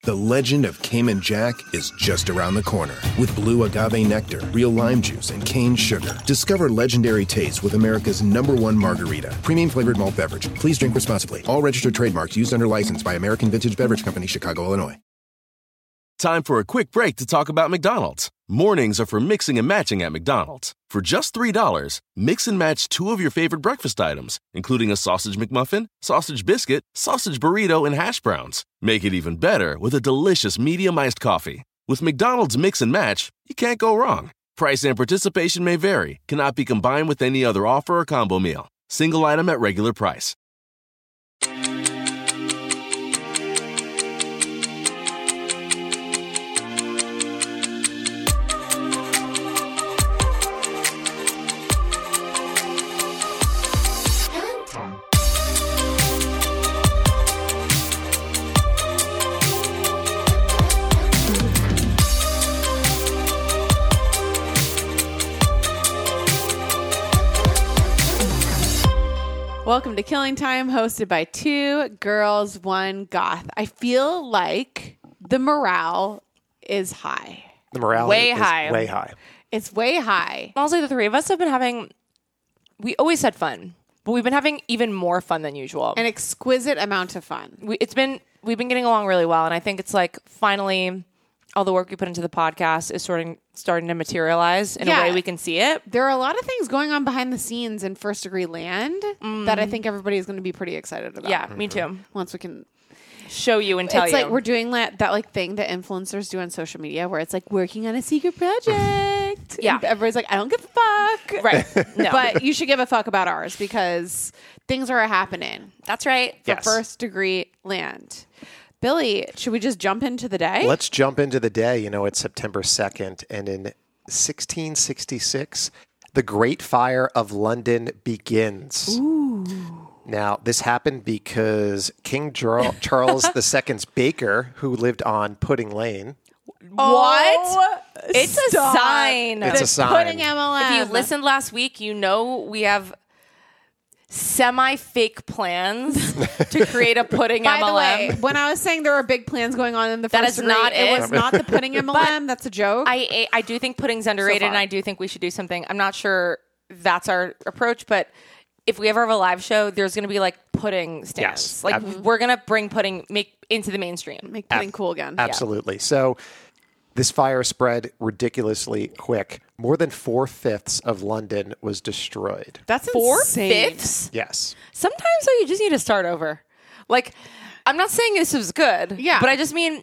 The legend of Cayman Jack is just around the corner. With blue agave nectar, real lime juice, and cane sugar. Discover legendary taste with America's #1 margarita. Premium flavored malt beverage. Please drink responsibly. All registered trademarks used under license by American Vintage Beverage Company, Chicago, Illinois. Time for a quick break to talk about McDonald's. Mornings are for mixing and matching at McDonald's. For just $3, mix and match 2 of your favorite breakfast items, including a sausage McMuffin, sausage biscuit, sausage burrito, and hash browns. Make it even better with a delicious medium iced coffee. With McDonald's Mix and Match, you can't go wrong. Price and participation may vary. Cannot be combined with any other offer or combo meal. Single item at regular price. Welcome to Killing Time, hosted by 2 girls, 1 goth. I feel like the morale is high. The morale Way is high. way high. It's way high. Also, the 3 of us have been having, we always had fun, but we've been having even more fun than usual. An exquisite amount of fun. We've been getting along really well, and I think it's like finally all the work we put into the podcast is starting to materialize in a way we can see it. There are a lot of things going on behind the scenes in First Degree Land that I think everybody is going to be pretty excited about. Yeah, me too. Once we can show you and tell it's you. like we're doing that like thing that influencers do on social media where it's like working on a secret project. Yeah. And everybody's like, I don't give a fuck. Right. No. But you should give a fuck about ours because things are happening That's right. for Yes. First Degree Land. Billy, should we just jump into the day? Let's jump into the day. You know, it's September 2nd, and in 1666, the Great Fire of London begins. Ooh. Now, this happened because King Charles II's baker, who lived on Pudding Lane. What? It's a sign. It's a sign. Pudding MLM. If you listened last week, you know we have semi-fake plans to create a pudding By MLM. the way, when I was saying there were big plans going on in the That First is Degree, not it it. was not the pudding MLM. That's a joke. I do think pudding's underrated, far. and I do think we should do something. I'm not sure that's our approach, but if we ever have a live show, there's going to be like pudding stands. Yes. Like we're going to bring pudding into the mainstream. Make pudding cool again. Absolutely. So this fire spread ridiculously quick. More than 4/5 of London was destroyed. That's insane. 4/5? Yes. Sometimes though, you just need to start over. Like, I'm not saying this was good. Yeah. But I just mean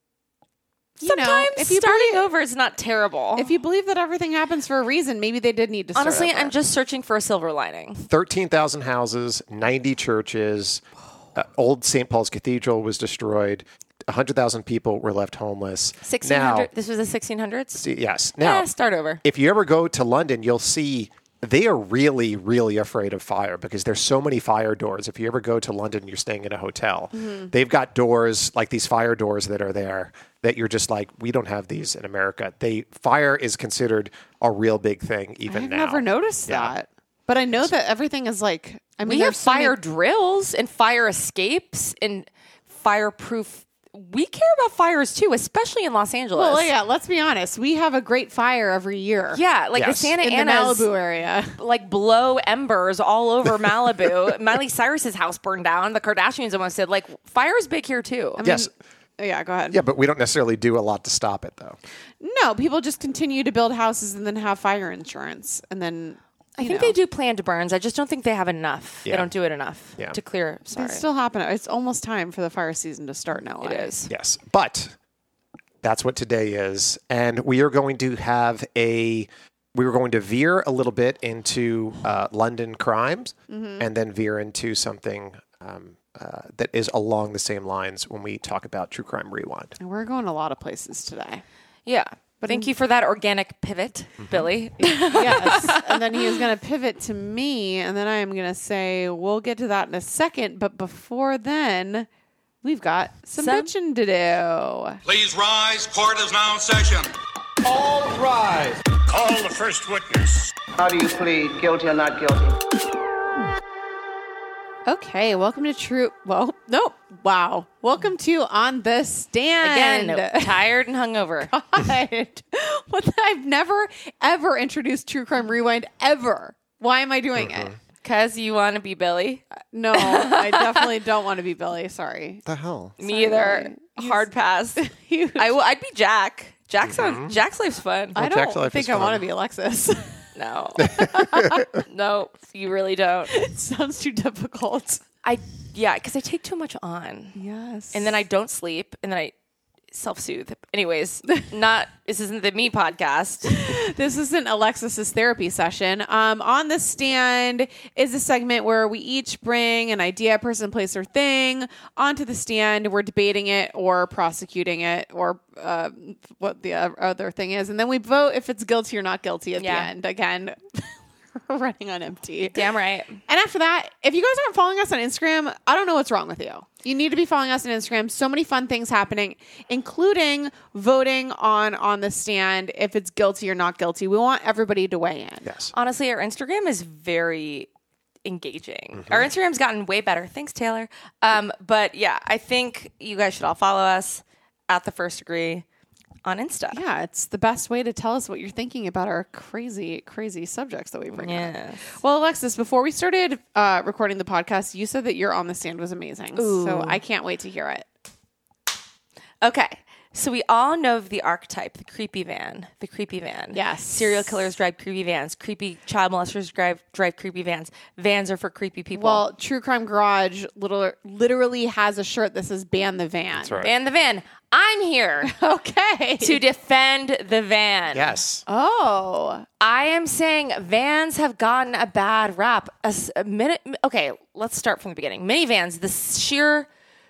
You know, sometimes if you starting believe- over is not terrible. If you believe that everything happens for a reason, maybe they did need to start Honestly, over. I'm just searching for a silver lining. 13,000 houses, 90 churches, old St. Paul's Cathedral was destroyed. 100,000 people were left homeless. 1600. This was the 1600s. Yes. Now, Start over. if you ever go to London, you'll see they are really, really afraid of fire because there's so many fire doors. If you ever go to London and you're staying in a hotel, they've got doors like these fire doors that are there that you're just like, we don't have these in America. Fire is considered a real big thing even I've now. never noticed that. But I know that everything is like, I mean, We have there's so many- fire drills and fire escapes and fireproof. We care about fires too, especially in Los Angeles. Well, yeah, let's be honest. We have a great fire every year. Yeah, like Yes. the Santa In the Ana's Malibu area. like blow embers all over Malibu. Miley Cyrus's house burned down. The Kardashians almost did. Like, fire is big here too. Yes. Yeah, go ahead. Yeah, but we don't necessarily do a lot to stop it, though. No, people just continue to build houses and then have fire insurance. And then, I think they do planned burns. I just don't think they have enough. Yeah. They don't do it enough Yeah. to clear. Sorry. It's still happening. It's almost time for the fire season to start now. It is. Yes. But that's what today is. And we are going to have we were going to veer a little bit into London crimes and then veer into something that is along the same lines when we talk about True Crime Rewind. And we're going a lot of places today. Yeah. But thank you for that organic pivot, Billy. Yes. And then he was going to pivot to me. And then I am going to say, we'll get to that in a second. But before then, we've got some bitching to do. Please rise. Court is now in session. All rise. Call the first witness. How do you plead, guilty or not guilty? Okay, welcome to True. Well, nope. Wow. Welcome to On the Stand. Again, tired and hungover. God. I've never, ever introduced True Crime Rewind, ever. Why am I doing it? Because you want to be Billy. No, I definitely don't want to be Billy. Sorry. The hell? Me either. Hard pass. I'd be Jack. Jack's life's fun. I Jack's don't life think is I fun. want to be Alexis. No. No, you really don't. It sounds too difficult. Because I take too much on. Yes. And then I don't sleep, and then I self-soothe. Anyways, this isn't the Me podcast. This isn't Alexis's therapy session. On the Stand is a segment where we each bring an idea, person, place, or thing onto the stand. We're debating it or prosecuting it or what the other thing is. And then we vote if it's guilty or not guilty at the end. Again, we're running on empty. Damn right. And after that, if you guys aren't following us on Instagram, I don't know what's wrong with you. You need to be following us on Instagram. So many fun things happening, including voting on the stand if it's guilty or not guilty. We want everybody to weigh in. Yes. Honestly, our Instagram is very engaging. Our Instagram's gotten way better. Thanks, Taylor. But yeah, I think you guys should all follow us at The First Degree on Insta. Yeah, it's the best way to tell us what you're thinking about our crazy, crazy subjects that we bring up. Well, Alexis, before we started recording the podcast, you said that your On the Stand was amazing. Ooh. So I can't wait to hear it. Okay. So we all know the archetype, the creepy van. The creepy van. Yes. Serial killers drive creepy vans. Creepy child molesters drive creepy vans. Vans are for creepy people. Well, True Crime Garage literally has a shirt that says "Ban the Van." That's right. Ban the van. I'm here Okay. to defend the van. Yes. Oh. I am saying vans have gotten a bad rap. Okay, let's start from the beginning. Minivans, the sheer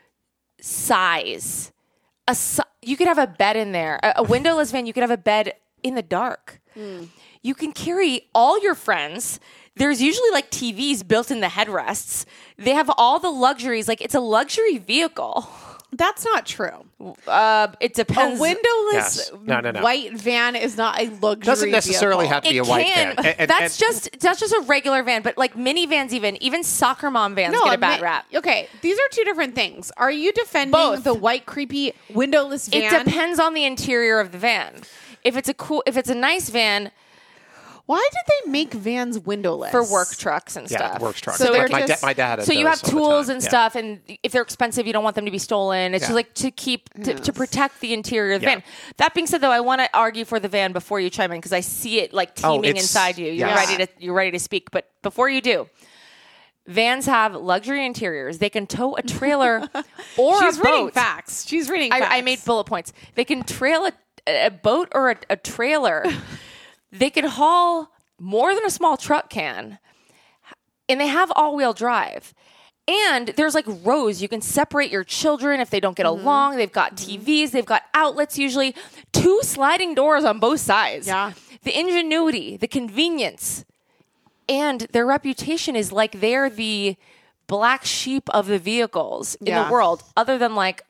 size. You could have a bed in there. A windowless van, you could have a bed in the dark. You can carry all your friends. There's usually like TVs built in the headrests. They have all the luxuries. Like it's a luxury vehicle. That's not true. It depends. A windowless No. white van is not a luxury Doesn't necessarily vehicle. have to be a white van. That's just a regular van, but like minivans, even soccer mom vans get a bad rap. Okay, these are two different things. Are you defending Both. the white, creepy, windowless van? It depends on the interior of the van. If it's a nice van Why did they make vans windowless? for work trucks and stuff. work trucks. So Like they're just- my dad had So you those have all the tools time. and Yeah. stuff, and if they're expensive, you don't want them to be stolen. It's just like to keep to protect the interior of the Yeah. van. That being said, though, I want to argue for the van before you chime in because I see it like teeming it's- inside you. You're yes. ready to speak, but before you do. Vans have luxury interiors. They can tow a trailer or She's a reading boat. facts. She's reading facts. I made bullet points. They can trail a boat or a trailer. They can haul more than a small truck can. And they have all-wheel drive. And there's like rows. You can separate your children if they don't get along. They've got TVs. They've got outlets usually. 2 sliding doors on both sides. Yeah. The ingenuity, the convenience. And their reputation is like they're the black sheep of the vehicles in Yeah. the world. Other than like,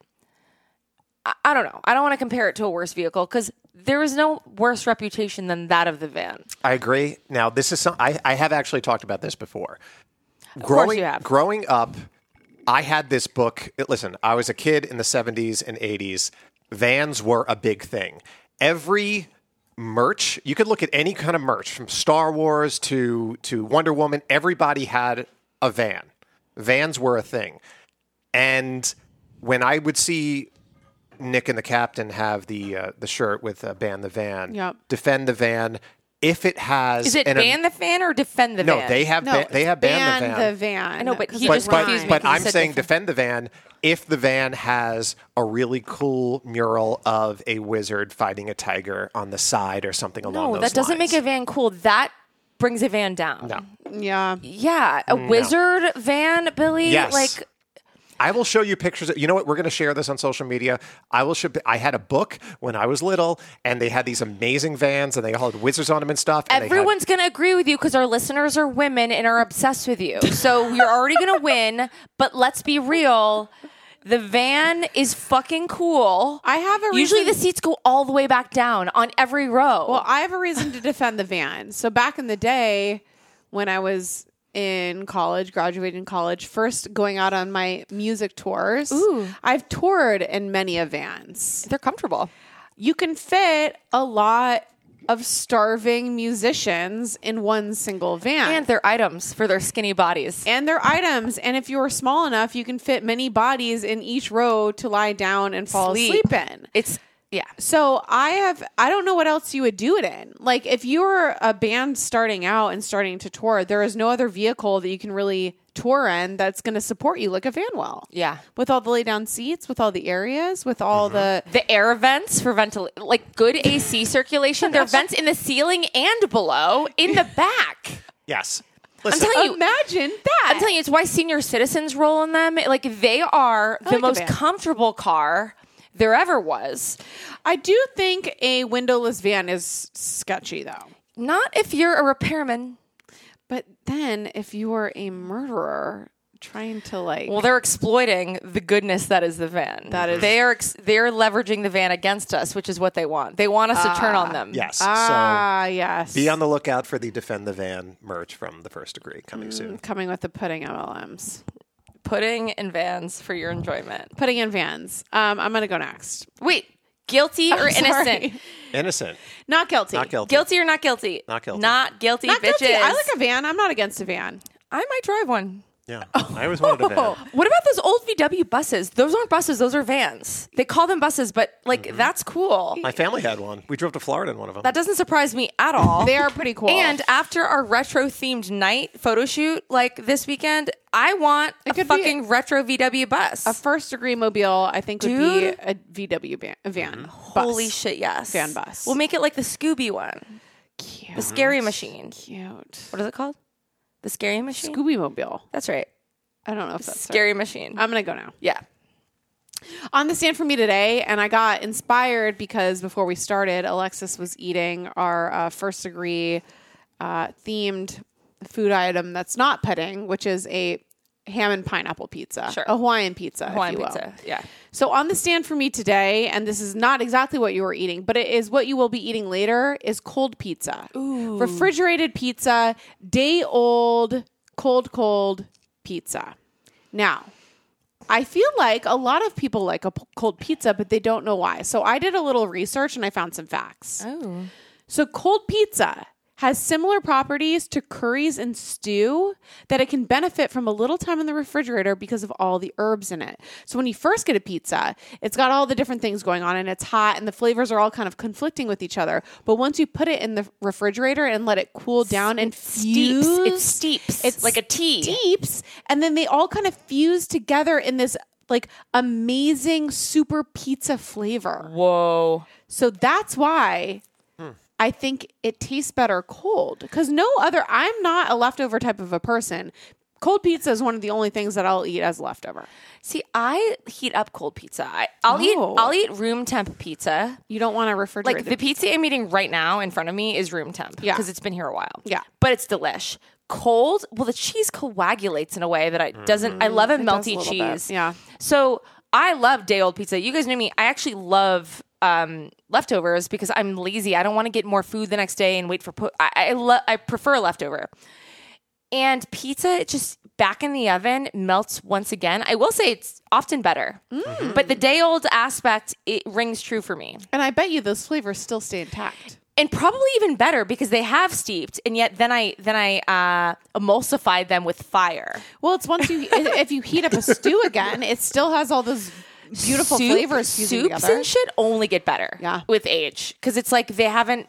I don't know. I don't want to compare it to a worse vehicle because there is no worse reputation than that of the van. I agree. Now, this is I have actually talked about this before. course you have. Growing up, I had this book. Listen, I was a kid in the 70s and 80s. Vans were a big thing. Every merch, you could look at any kind of merch from Star Wars to Wonder Woman. Everybody had a van. Vans were a thing. And when I would see Nick and the Captain have the shirt with Ban the Van, Yep. defend the van, if it has... Is it ban the van or defend the van? No, they have No, they have Ban the Van. the van. I know, but 'cause he of just the confused me. rhyme. But He I'm said saying defend the van if the van has a really cool mural of a wizard fighting a tiger on the side or something along No, those that doesn't lines. make a van cool. That brings a van down. No. Yeah. Yeah, a wizard van, Billy. Yes. Like, I will show you pictures. You know what? We're going to share this on social media. I had a book when I was little, and they had these amazing vans, and they all had wizards on them and stuff. And everyone's going to agree with you because our listeners are women and are obsessed with you. So you're already going to win. But let's be real. The van is fucking cool. I have a Usually reason- the seats go all the way back down on every row. Well, I have a reason to defend the van. So back in the day, when I was in college, graduating college, first going out on my music tours. I've toured in many of vans. They're comfortable. You can fit a lot of starving musicians in one single van. And their items for their skinny bodies. And their items. And if you're small enough, you can fit many bodies in each row to lie down and fall asleep in. Yeah. So I don't know what else you would do it in. Like if you're a band starting out and starting to tour, there is no other vehicle that you can really tour in that's going to support you like a van will. Yeah. With all the lay down seats, with all the areas, with all the air vents for ventilation, like good AC circulation. There are vents in the ceiling and below in the back. Yes. I'm Listen, telling you, imagine that. I'm telling you, it's why senior citizens roll in them. Like they are the like a most van. comfortable car there ever was. I do think a windowless van is sketchy though. Not if you're a repairman. But then if you are a murderer trying to Well, they're exploiting the goodness that is the van. That is- they're leveraging the van against us, which is what they want. They want us to turn on them. yes. yes. So be on the lookout for the Defend the Van merch from the First Degree coming soon. Coming with the pudding MLMs. Pudding in vans for your enjoyment. Pudding in vans. I'm going to go next. Wait, guilty or innocent? Sorry. Innocent. Not guilty. Not guilty. Guilty or not guilty? Not guilty. Not guilty, Not bitches. guilty. I like a van. I'm not against a van. I might drive one. Yeah. I always wanted a van. What about those old VW buses? Those aren't buses. Those are vans. They call them buses, but that's cool. My family had one. We drove to Florida in one of them. That doesn't surprise me at all. They are pretty cool. And after our retro themed night photo shoot, like this weekend, I want a could be fucking retro VW bus. a First Degree mobile, I think, would be a VW van. Bus. Holy shit, yes. Van bus. We'll make it like the Scooby one. Cute. The Scary Machine. Cute. What is it called? The Scary Machine? Scooby Mobile. That's right. I don't know if that's Scary Machine. I'm going to go now. Yeah. On the stand for me today, and I got inspired because before we started, Alexis was eating our First Degree themed food item that's not pudding, which is a ham and pineapple pizza. Sure. A Hawaiian pizza, Hawaiian if you will. pizza. Yeah. So on the stand for me today, and this is not exactly what you were eating, but it is what you will be eating later, is cold pizza. Ooh. Refrigerated pizza, day old, cold pizza. Now, I feel like a lot of people like a cold pizza, but they don't know why. So I did a little research and I found some facts. Oh. So cold pizza has similar properties to curries and stew that it can benefit from a little time in the refrigerator because of all the herbs in it. So when you first get a pizza, it's got all the different things going on and it's hot and the flavors are all kind of conflicting with each other. But once you put it in the refrigerator and let it cool down and fuse, It steeps. It's like a tea. steeps, and then they all kind of fuse together in this like amazing super pizza flavor. Whoa. So that's why I think it tastes better cold because I'm not a leftover type of a person. Cold pizza is one of the only things that I'll eat as leftover. See, I heat up cold pizza. I'll eat room temp pizza. You don't want to refrigerate Like the pizza I'm eating right now in front of me is room temp. Yeah. Because it's been here a while. Yeah. But it's delish. Cold, well, the cheese coagulates in a way that I love a It does melty a little cheese. bit, yeah. So I love day old pizza. You guys know me. I actually love leftovers because I'm lazy. I don't want to get more food the next day and wait for I prefer a leftover. And pizza, it just back in the oven melts once again. I will say it's often better, but the day old aspect, it rings true for me. And I bet you those flavors still stay intact. And probably even better because they have steeped, and yet then I emulsified them with fire. Well, it's once you if you heat up a stew again, it still has all those beautiful flavors fusing Soups together. and shit only get better with age because it's like they haven't,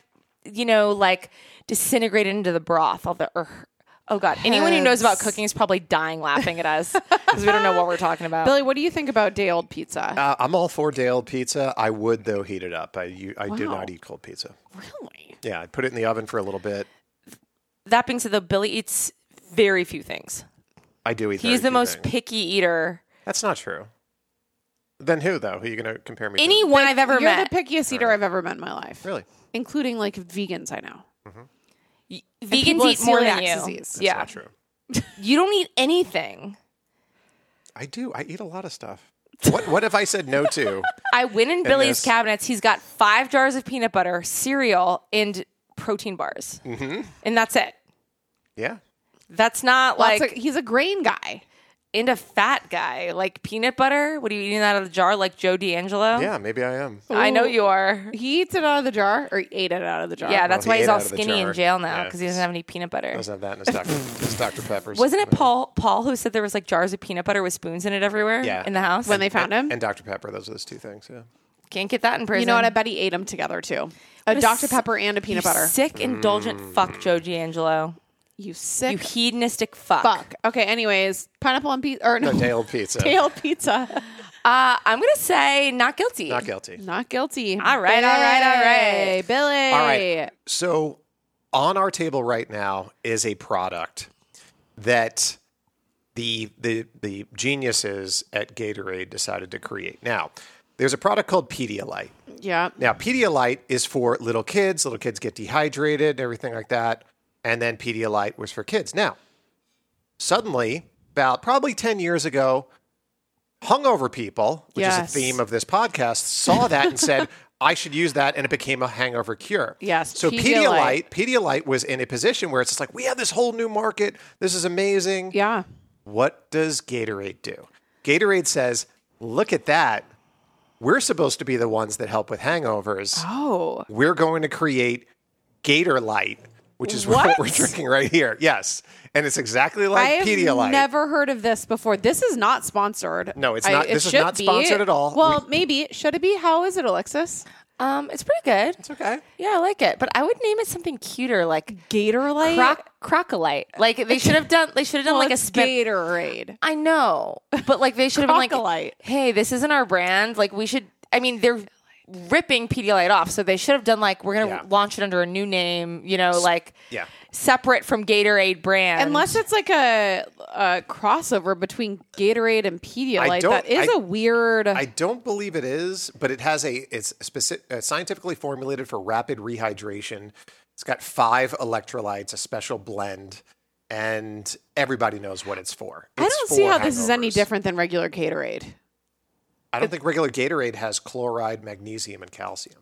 disintegrated into the broth. Oh God! Anyone who knows about cooking is probably dying laughing at us because we don't know what we're talking about. Billy, what do you think about day old pizza? I'm all for day old pizza. I would, though, heat it up. I do not eat cold pizza. Really? Yeah, I'd put it in the oven for a little bit. That being said, though, Billy eats very few things. I do eat He's the very few most things. picky eater. That's not true. Then who, though? Who are you going to compare me to? Anyone I've ever You're met. the pickiest eater I've ever met in my life. Really? Including like vegans I know. Vegans people eat with more than celiac you. disease. That's Yeah, not true. you don't eat anything. I do. I eat a lot of stuff. What if I said no to? I went in Billy's this- cabinets. He's got 5 jars of peanut butter, cereal, and protein bars, and that's it. Yeah. That's not like he's a grain guy. into fat guy. Like peanut butter? What are you eating that out of the jar like Joe D'Angelo? Yeah, maybe I am. I know you are. He eats it out of the jar, or he ate it out of the jar. Yeah, that's he why he's ate all out of the skinny in jar. jail now Yeah. because he doesn't have any peanut butter. Doesn't have that in his Dr. Pepper's. Wasn't it Paul who said there was like jars of peanut butter with spoons in it everywhere Yeah. in the house? When they found him. And Dr. Pepper, those are those two things, yeah. Can't get that in prison. You know what? I bet he ate them together too. A Dr. Pepper and a peanut butter. Sick, indulgent fuck, Joe D'Angelo. You sick You hedonistic fuck. fuck. Okay, anyways, pineapple and pizza. Or no, No, Dale Pizza. Dale pizza. I'm going to say not guilty. Not guilty. Not guilty. All right. Billy. All right. So on our table right now is a product that the geniuses at Gatorade decided to create. Now, there's a product called Pedialyte. Yeah. Now, Pedialyte is for little kids. Little kids get dehydrated, everything like that. And then Pedialyte was for kids. Now, suddenly, about probably 10 years ago, hungover people, which is Yes. a theme of this podcast, saw that and said, I should use that, and it became a hangover cure. Yes, So Pedialyte. Pedialyte was in a position where it's just like, we have this whole new market. This is amazing. Yeah. What does Gatorade do? Gatorade says, look at that. We're supposed to be the ones that help with hangovers. Oh. We're going to create Gatorlyte, which is what we're drinking right here. Yes. And it's exactly like Pedialyte. I've never heard of this before. This is not sponsored. No, it's not. This is not should sponsored be. at all. Well, maybe. Should it be? How is it, Alexis? It's pretty good. It's okay. Yeah, I like it. But I would name it something cuter, like Gatorlyte? Crocolite. Like they should have done like a it's spin. Gatorade. I know, but like they should have been like, Crocolite. hey, this isn't our brand. Like we should. I mean, they're ripping Pedialyte off, so they should have done like we're gonna launch it under a new name. You know, like separate from Gatorade brand. Unless it's like a crossover between Gatorade and Pedialyte. That is a weird. I don't believe it is, but it has it's specific, scientifically formulated for rapid rehydration. It's got 5 electrolytes, a special blend, and everybody knows what it's for. I It's don't see for how this is any hangovers. different than regular Gatorade. I don't think regular Gatorade has chloride, magnesium, and calcium.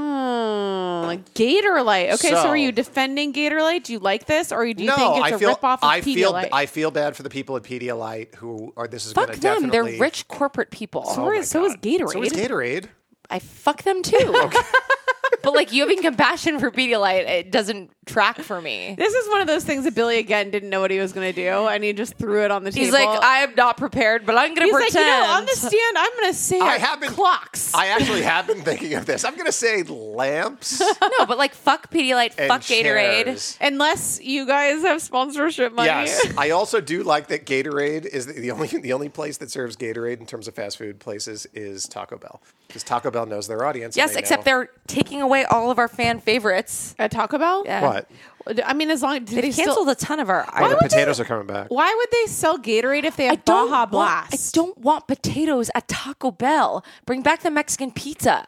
Oh, like Gatorlyte. Okay, so are you defending Gatorlyte? Do you like this, or do you think it's a ripoff of Pedialyte? I feel bad for the people at Pedialyte who are. This is fuck going to them. definitely. They're rich corporate people. So is Gatorade. So is Gatorade. I fuck them too. But like you having compassion for Pedialyte, it doesn't track for me. This is one of those things that Billy again didn't know what he was going to do, and he just threw it on the table. He's like, I am not prepared, but I'm going to pretend. Like, on the stand, I'm going to say clocks. I actually have been thinking of this. I'm going to say lamps. No, but like fuck Pedialyte, and fuck Gatorade. chairs. Unless you guys have sponsorship money. Yes, I also do like that Gatorade is the only place that serves Gatorade in terms of fast food places is Taco Bell, because Taco Bell knows their audience. Yes, except they're taking away all of our fan favorites at Taco Bell. Yeah. What? I mean, as long as they canceled a ton of our. The potatoes are coming back. Why would they sell Gatorade if they have Baja Blast? I don't want potatoes at Taco Bell. Bring back the Mexican pizza.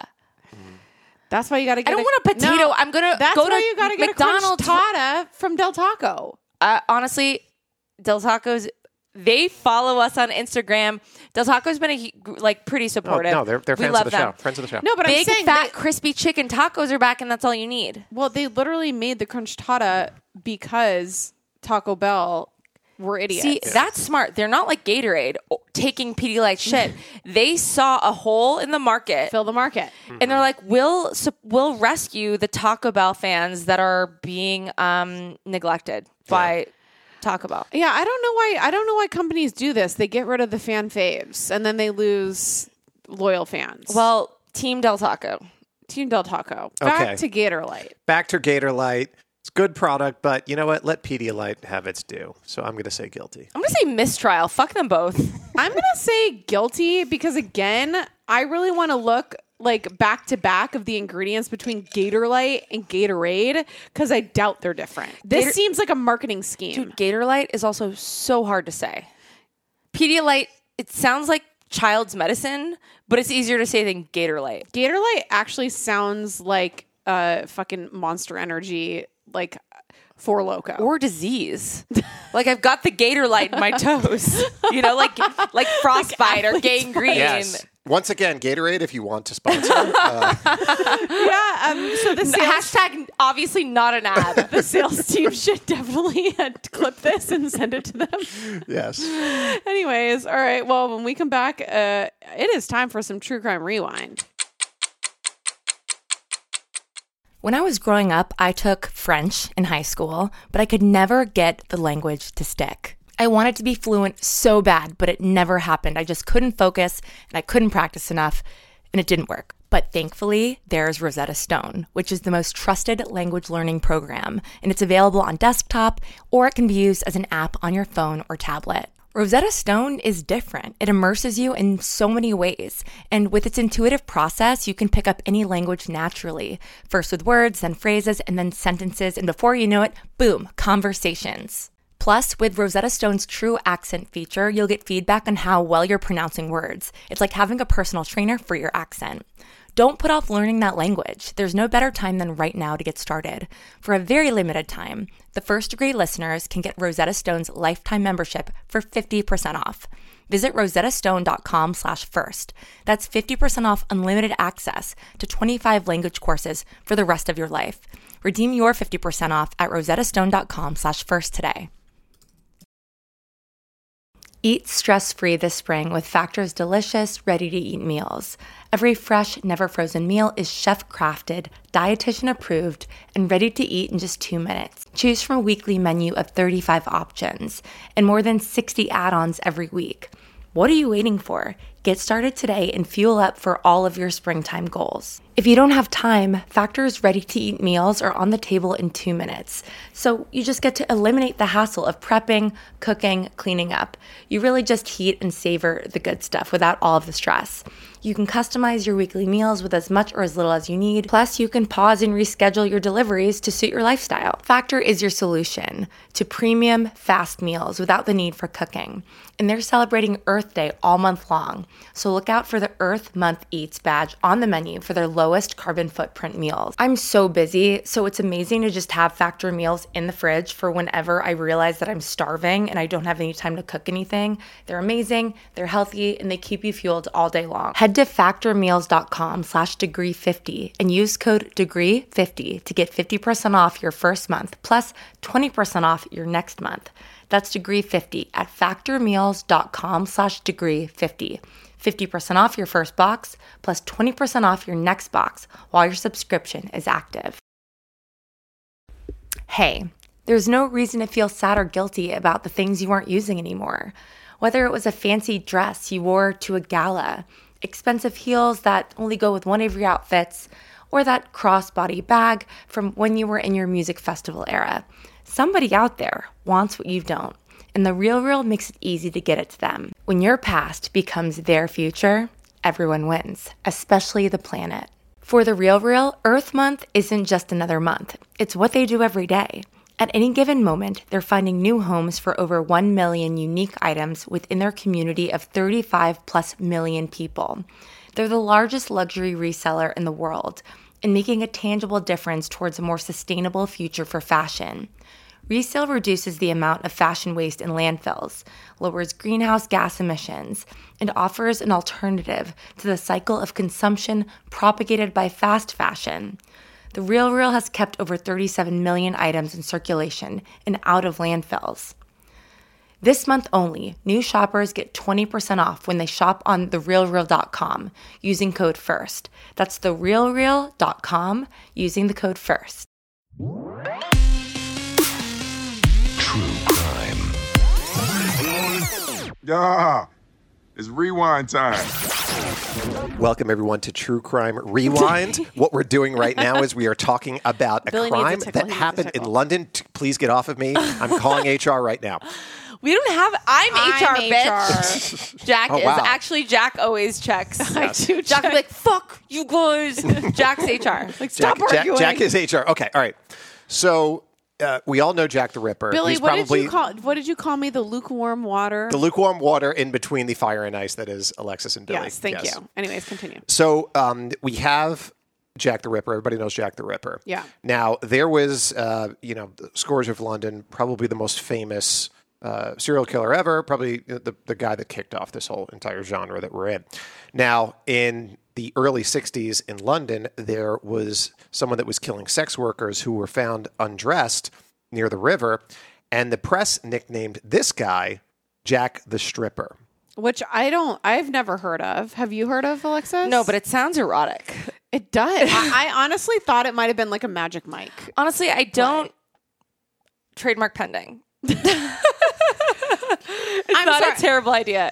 That's why you got to get. I don't want a potato. No, I'm gonna that's go why to you got to get McDonald's. a crunch tata from Del Taco. Honestly, Del Taco's. They follow us on Instagram. Del Taco's been pretty supportive. No, they're we fans love of the them. show. Friends of the show. No, but Big I'm saying fat crispy chicken tacos are back, and that's all you need. Well, they literally made the crunch tata because Taco Bell were idiots. See, that's smart. They're not like Gatorade taking Pedialyte shit. They saw a hole in the market, fill the market, and they're like, "We'll rescue the Taco Bell fans that are being neglected by." Taco Bell. Yeah, I don't know why companies do this. They get rid of the fan faves and then they lose loyal fans. Well, Team Del Taco. Team Del Taco. Back to Gatorlyte. Back to Gatorlyte. It's a good product, but you know what? Let Pedialyte have its due. So I'm going to say guilty. I'm going to say mistrial. Fuck them both. I'm going to say guilty because, again, I really want to look like back to back of the ingredients between Gatorlyte and Gatorade because I doubt they're different. This seems like a marketing scheme. Dude, Gatorlyte is also so hard to say. Pedialyte, it sounds like child's medicine, but it's easier to say than Gatorlyte. Gatorlyte actually sounds like fucking Monster Energy, like Four Loko. Or disease. Like I've got the Gatorlyte in my toes. You know, like frostbite or gangrene. Yes. Once again, Gatorade, if you want to sponsor. So the sales Hashtag obviously not an ad. the sales team should definitely clip this and send it to them. Yes. Anyways, all right. Well, when we come back, it is time for some True Crime Rewind. When I was growing up, I took French in high school, but I could never get the language to stick. I wanted to be fluent so bad, but it never happened. I just couldn't focus and I couldn't practice enough, and it didn't work. But thankfully, there's Rosetta Stone, which is the most trusted language learning program, and it's available on desktop, or it can be used as an app on your phone or tablet. Rosetta Stone is different. It immerses you in so many ways, and with its intuitive process, you can pick up any language naturally, first with words, then phrases, and then sentences, and before you know it, boom, conversations. Plus, with Rosetta Stone's True Accent feature, you'll get feedback on how well you're pronouncing words. It's like having a personal trainer for your accent. Don't put off learning that language. There's no better time than right now to get started. For a very limited time, the First Degree listeners can get Rosetta Stone's lifetime membership for 50% off. Visit rosettastone.com/first. That's 50% off unlimited access to 25 language courses for the rest of your life. Redeem your 50% off at rosettastone.com/first today. Eat stress-free this spring with Factor's delicious, ready-to-eat meals. Every fresh, never-frozen meal is chef-crafted, dietitian-approved, and ready to eat in just 2 minutes. Choose from a weekly menu of 35 options and more than 60 add-ons every week. What are you waiting for? Get started today and fuel up for all of your springtime goals. If you don't have time, Factor's ready-to-eat meals are on the table in 2 minutes. So you just get to eliminate the hassle of prepping, cooking, cleaning up. You really just heat and savor the good stuff without all of the stress. You can customize your weekly meals with as much or as little as you need. Plus, you can pause and reschedule your deliveries to suit your lifestyle. Factor is your solution to premium, fast meals without the need for cooking. And they're celebrating Earth Day all month long. So look out for the Earth Month Eats badge on the menu for their lowest carbon footprint meals. I'm so busy, so it's amazing to just have Factor meals in the fridge for whenever I realize that I'm starving and I don't have any time to cook anything. They're amazing, they're healthy, and they keep you fueled all day long. Head to factormeals.com/degree50 and use code degree50 to get 50% off your first month plus 20% off your next month. That's degree50 at factormeals.com/degree50. 50% off your first box plus 20% off your next box while your subscription is active. Hey, there's no reason to feel sad or guilty about the things you aren't using anymore. Whether it was a fancy dress you wore to a gala, expensive heels that only go with one of your outfits, or that crossbody bag from when you were in your music festival era. Somebody out there wants what you don't, and The RealReal makes it easy to get it to them. When your past becomes their future, everyone wins, especially the planet. For The RealReal, Earth Month isn't just another month. It's what they do every day. At any given moment, they're finding new homes for over 1 million unique items within their community of 35+ million people. They're the largest luxury reseller in the world and making a tangible difference towards a more sustainable future for fashion. Resale reduces the amount of fashion waste in landfills, lowers greenhouse gas emissions, and offers an alternative to the cycle of consumption propagated by fast fashion. The RealReal has kept over 37 million items in circulation and out of landfills. This month only, new shoppers get 20% off when they shop on therealreal.com using code FIRST. That's therealreal.com using the code FIRST. True crime. Yeah, it's rewind time. Welcome, everyone, to True Crime Rewind. What we're doing right now is we are talking about a Billy needs a crime tickle. that He needs a happened in tickle. London. Please get off of me. I'm calling HR right now. We don't have. I'm HR, bitch. HR. Jack Oh, is wow. actually Jack always checks. I do Jack will be like, "Fuck you guys." Jack's HR. Like, stop arguing. Jack is HR. Okay, all right. So we all know Jack the Ripper. Billy, He's what probably did you call me? The lukewarm water? the lukewarm water in between the fire and ice that is Alexis and Billy. Yes, thank you. Anyways, continue. So we have Jack the Ripper. Everybody knows Jack the Ripper. Yeah. Now, there was, Scourge of London, probably the most famous serial killer ever, probably the guy that kicked off this whole entire genre that we're in. Now, in the early 60s in London, there was someone that was killing sex workers who were found undressed near the river, and the press nicknamed this guy Jack the Stripper. Which I've never heard of. Have you heard of, Alexis? No, but it sounds erotic. It does. I honestly thought it might have been like a Magic Mike. Honestly, I don't. Trademark pending. It's not a terrible idea.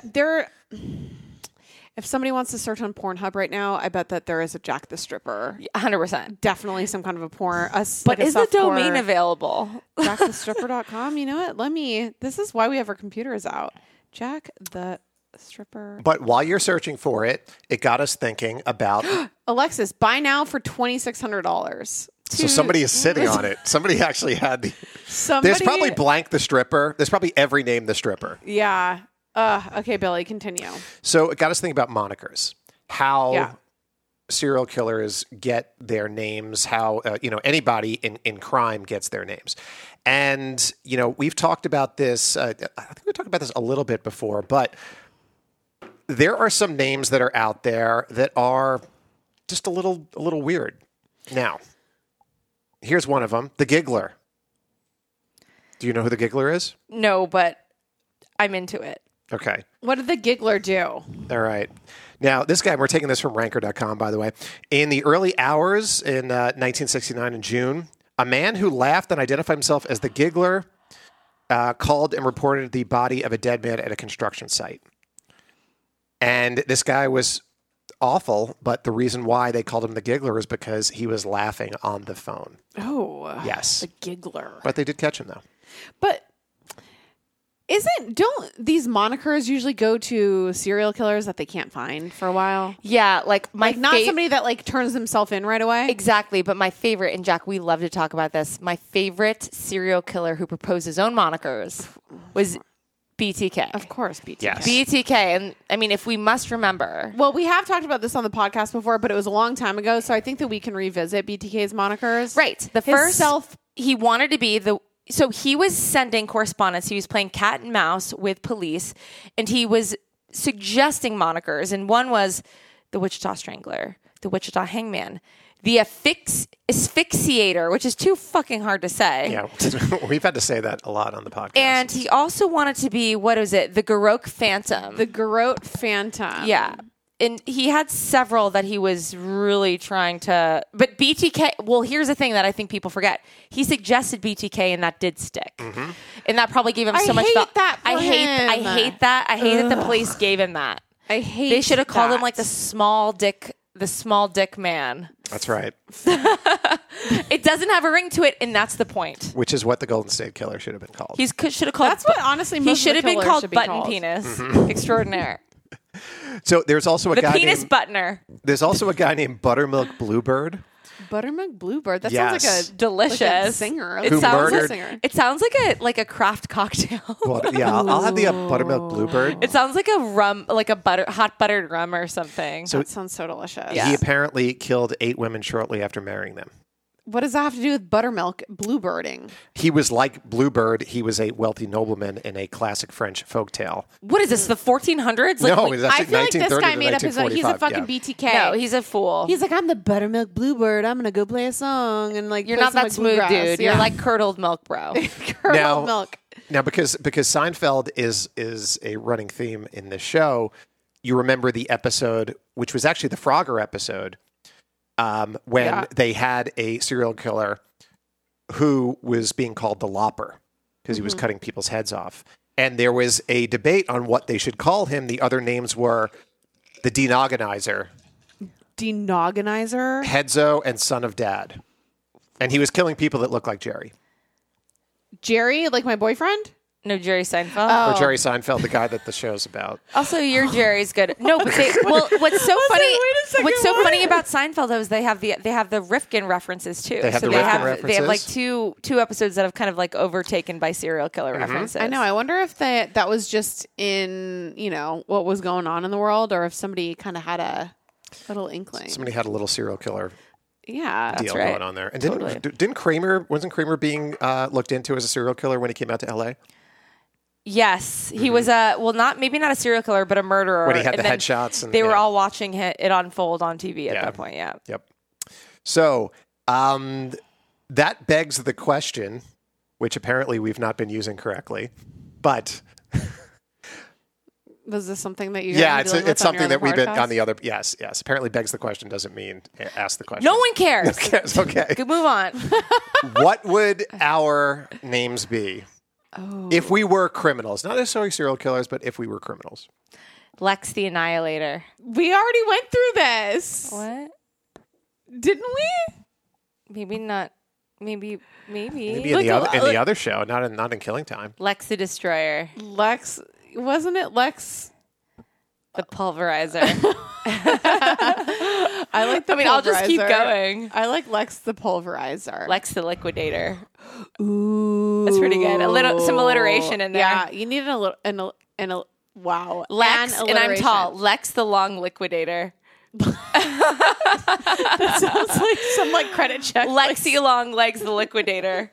If somebody wants to search on Pornhub right now, I bet that there is a Jack the Stripper. 100%. Definitely some kind of a porn. But is the domain available? JackTheStripper.com. You know what? This is why we have our computers out. Jack the Stripper. But while you're searching for it, it got us thinking about... Alexis, buy now for $2,600. So somebody is sitting on it. Somebody actually had the... There's probably blank the stripper. There's probably every name the stripper. Yeah. Okay, Billy, continue. So it got us thinking about monikers. How serial killers get their names, how anybody in crime gets their names. And, we've talked about this, I think we talked about this a little bit before, but there are some names that are out there that are just a little weird. Now, here's one of them, the Giggler. Do you know who the Giggler is? No, but I'm into it. Okay. What did the Giggler do? All right. Now, this guy, we're taking this from Ranker.com, by the way. In the early hours in 1969 in June, a man who laughed and identified himself as the Giggler called and reported the body of a dead man at a construction site. And this guy was awful, but the reason why they called him the Giggler is because he was laughing on the phone. Oh. Yes. The Giggler. But they did catch him, though. But... Don't these monikers usually go to serial killers that they can't find for a while? Yeah, not somebody that turns himself in right away. Exactly, but my favorite, and Jack, we love to talk about this. My favorite serial killer who proposed his own monikers was BTK. Of course, BTK. Yes. BTK, and I mean, if we must remember, well, we have talked about this on the podcast before, but it was a long time ago, so I think that we can revisit BTK's monikers. Right, he wanted to be the. So he was sending correspondence. He was playing cat and mouse with police, and he was suggesting monikers. And one was the Wichita Strangler, the Wichita Hangman, the Asphyxiator, which is too fucking hard to say. Yeah, we've had to say that a lot on the podcast. And he also wanted to be, what is it? The Garrote Phantom. The Garrote Phantom. Yeah. And he had several that he was really trying to... But BTK... Well, here's the thing that I think people forget. He suggested BTK, and that did stick. Mm-hmm. And that probably gave him so much... I hate that. I hate that the police gave him that. I hate They should have called him the small dick man. That's right. It doesn't have a ring to it, and that's the point. Which is what the Golden State Killer should have been called. He should have called... That's what, honestly, most he should have been called Button called. Penis Mm-hmm. Extraordinaire. So there's also a the guy penis named... buttoner. There's also a guy named Buttermilk Bluebird. Buttermilk Bluebird. That Yes. sounds like a Delicious. like a singer. Who murdered- It sounds like a craft cocktail. Well, yeah, I'll have the Buttermilk Bluebird. It sounds like a rum, like a hot buttered rum or something. That sounds so delicious. Yeah. He apparently killed 8 women shortly after marrying them. What does that have to do with buttermilk bluebirding? He was like Bluebird. He was a wealthy nobleman in a classic French folktale. What is this, the 1400s? No, it was I actually feel like this 1930 guy to made up his own. He's a 1945, fucking yeah. BTK. No, he's a fool. He's like, I'm the buttermilk bluebird. I'm gonna go play a song and You're play not some, that smooth, bluegrass. dude. Yeah. You're like curdled milk, bro. curdled milk. Now, because Seinfeld is a running theme in this show, you remember the episode, which was actually the Frogger episode, when they had a serial killer who was being called the Lopper because he was cutting people's heads off. And there was a debate on what they should call him. The other names were the Denogonizer, Hedzo, and Son of Dad. And he was killing people that looked like Jerry. Jerry, like my boyfriend? No, Jerry Seinfeld. Or Jerry Seinfeld, the guy that the show's about. Also, your Jerry's good. No, but what's so funny? What's so funny about Seinfeld though is they have the Rifkin references too. They have the Rifkin references. They have like two episodes that have kind of like overtaken by serial killer references. I know. I wonder if that was just in what was going on in the world, or if somebody kind of had a little inkling. Somebody had a little serial killer Yeah, deal right. going on there. And Totally. wasn't Kramer being looked into as a serial killer when he came out to LA? Yes, he was maybe not a serial killer, but a murderer. When he had And the then headshots and- they were yeah. all watching it unfold on TV at that point. Yeah. Yep. So that begs the question, which apparently we've not been using correctly, but Was this something that you? yeah, guys were dealing with it's on your something that other we've been podcast? on the other. Yes. Apparently, begs the question doesn't mean ask the question. No one cares. Yes, okay. Good, move on. What would our names be if we were criminals? Not necessarily serial killers, but if we were criminals. Lex the Annihilator. We already went through this, What? didn't we? Maybe not. Maybe. Maybe in the other show, not in Killing Time. Lex the Destroyer. Lex, wasn't it Lex? The Pulverizer. I like the. I mean, I'll just keep Pulverizer. going. I like Lex the Pulverizer. Lex the Liquidator. Ooh. That's pretty good. Some alliteration in there. Yeah, you need a wow. Lex, and I'm alliteration. tall. Lex the Long Liquidator. That sounds like some credit check. Lexi Long Legs the Liquidator.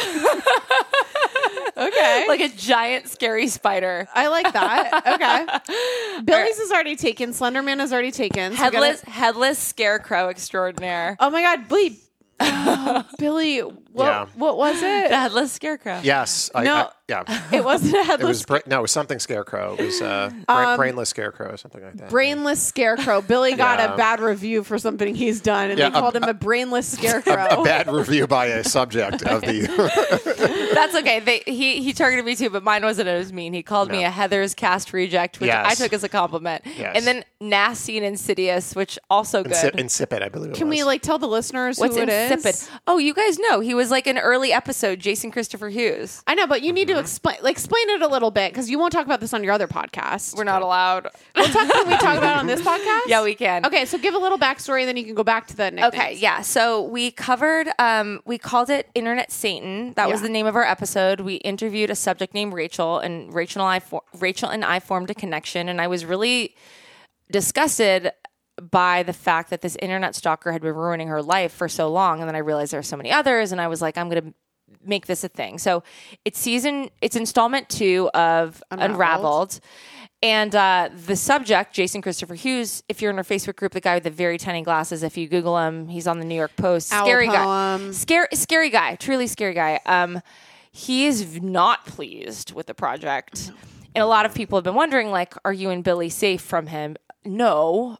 Okay. Like a giant scary spider. I like that. Okay. Billy's is already taken. Slenderman is already taken. So we gotta- Headless Scarecrow Extraordinaire. Oh my God, Billy. Billy, what was it? The Headless Scarecrow. Yes. No. Yeah. It wasn't a It headless. was it was something Scarecrow. It was brainless Scarecrow or something like that. Brainless scarecrow. Billy got Yeah. a bad review for something he's done, and Yeah, they called him a brainless scarecrow. A bad review by a subject of the. That's okay. He targeted me too, but mine wasn't as mean. He called me a Heather's cast reject, which Yes. I took as a compliment. Yes. And then nasty and insidious, which also good. Insipid, I believe. Can we tell the listeners What's who it insipid? is? Oh, you guys know he was like an early episode, Jason Christopher Hughes. I know, but you need to explain it a little bit because you won't talk about this on your other podcast. We're not allowed. Can we talk about it on this podcast? Yeah, we can. Okay, so give a little backstory, then you can go back to the nicknames. Okay, yeah. So we covered, we called it Internet Satan. That was Yeah. the name of our episode. We interviewed a subject named Rachel, and Rachel and I formed a connection. And I was really disgusted by the fact that this internet stalker had been ruining her life for so long. And then I realized there are so many others, and I was like, I'm going to make this a thing. So it's installment 2 of Unraveled. And the subject, Jason Christopher Hughes, if you're in our Facebook group, the guy with the very tiny glasses, if you Google him, he's on the New York Post. Owl Scary poem. guy. Scary guy. Truly scary guy. He is not pleased with the project. And a lot of people have been wondering, like, are you and Billy safe from him? No.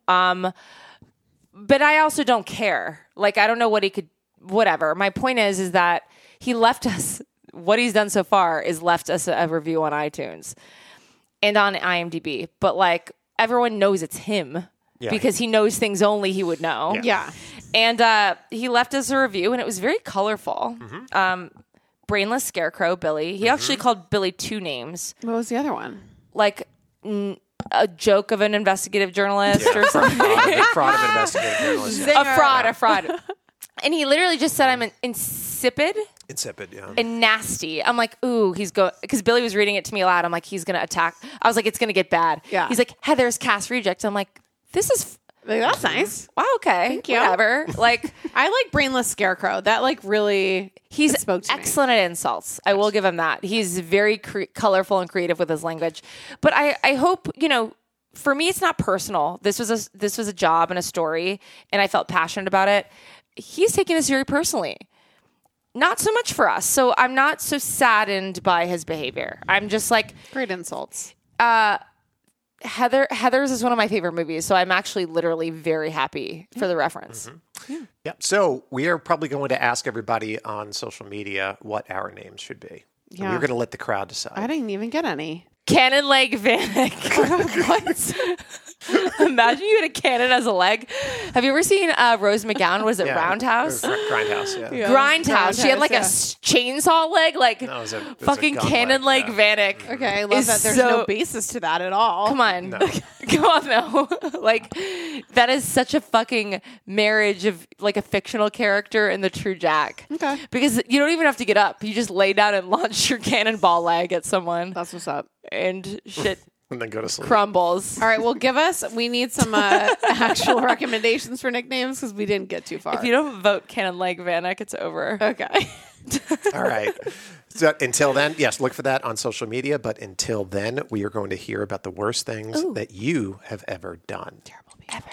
But I also don't care. Like, I don't know what he could, whatever. My point is that he left us, what he's done so far is left us a review on iTunes and on IMDb. But like, everyone knows it's him because he knows things only he would know. Yeah. And he left us a review, and it was very colorful. Brainless Scarecrow, Billy. He actually called Billy 2 names. What was the other one? Like a joke of an investigative journalist or something. fraud of an investigative journalist. A fraud. And he literally just said, I'm an insipid Insipid, yeah. and nasty. I'm like, ooh, he's going, because Billy was reading it to me aloud. I'm like, he's going to attack. I was like, it's going to get bad. Yeah. He's like, Heather's cast reject. I'm like, this is, Like, that's nice. wow, okay. Thank you. Whatever. Like, I like brainless scarecrow. That really he's spoke to me. excellent at insults. I will give him that. He's very colorful and creative with his language. But I hope, for me, it's not personal. This was a job and a story, and I felt passionate about it. He's taking this very personally. Not so much for us. So I'm not so saddened by his behavior. I'm just like, Great insults. Heather's is one of my favorite movies. So I'm actually literally very happy for the reference. Yeah. So we are probably going to ask everybody on social media what our names should be. And Yeah. we're going to let the crowd decide. I didn't even get any. Cannon leg Vanek. What? Imagine you had a cannon as a leg. Have you ever seen Rose McGowan? Was it Roundhouse? Grindhouse, yeah. Grindhouse. She had like a Grindhouse, chainsaw leg, like No, it was a fucking gun cannon leg, leg yeah. Vanek. Okay, I love is that there's so- no basis to that at all. Come on. Come on, though. Like, that is such a fucking marriage of like a fictional character and the true Jack. Okay. Because you don't even have to get up. You just lay down and launch your cannonball leg at someone That's what's up. and shit And then go to sleep. crumbles. All right, well, we need some actual recommendations for nicknames because we didn't get too far. If you don't vote cannon leg Vanek, it's over. Okay. All right. So until then, yes, look for that on social media. But until then, we are going to hear about the worst things that you have ever done. Terrible behavior.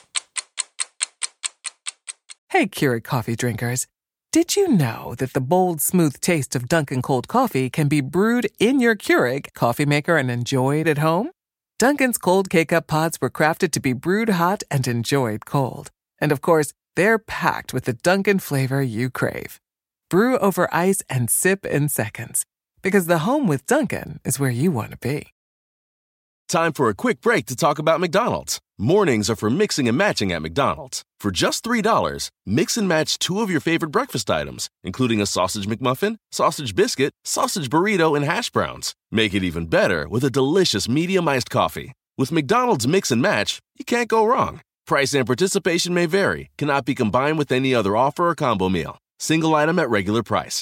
Hey, Keurig coffee drinkers. Did you know that the bold, smooth taste of Dunkin' cold coffee can be brewed in your Keurig coffee maker and enjoyed at home? Dunkin's cold K-Cup pods were crafted to be brewed hot and enjoyed cold. And of course, they're packed with the Dunkin' flavor you crave. Brew over ice and sip in seconds. Because the home with Dunkin' is where you want to be. Time for a quick break to talk about McDonald's. Mornings are for mixing and matching at McDonald's. For just $3, mix and match 2 of your favorite breakfast items, including a sausage McMuffin, sausage biscuit, sausage burrito, and hash browns. Make it even better with a delicious medium iced coffee. With McDonald's Mix and Match, you can't go wrong. Price and participation may vary, cannot be combined with any other offer or combo meal. Single item at regular price.